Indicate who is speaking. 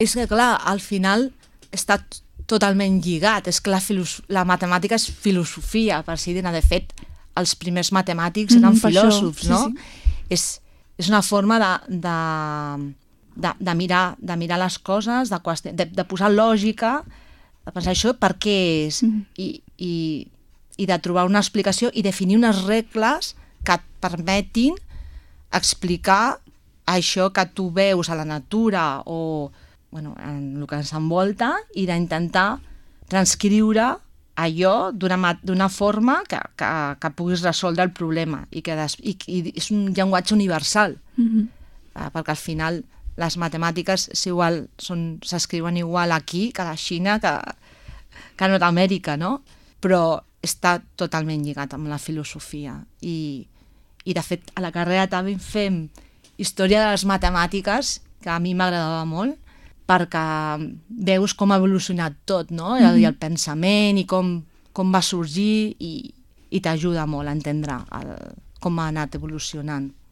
Speaker 1: És que, clar, al final està totalment lligat. És que la matemàtica és filosofia, per si dir. De fet, els primers matemàtics eren filòsofs, no? És una forma de mirar les coses, de posar lògica, de pensar això per què és, i de trobar una explicació i definir unes regles que et permetin explicar això que tu veus a la natura o en el que ens envolta, i d'intentar transcriure allò d'una forma que puguis resoldre el problema i és un llenguatge universal, perquè al final les matemàtiques s'escriuen igual aquí que a la Xina que a Nord-Amèrica, no? Però està totalment lligat amb la filosofia i de fet a la carrera també fem història de les matemàtiques, que a mi m'agradava molt, perquè veus com ha evolucionat tot, no? I el pensament i com va sorgir, i t'ajuda molt a entendre com ha anat evolucionant.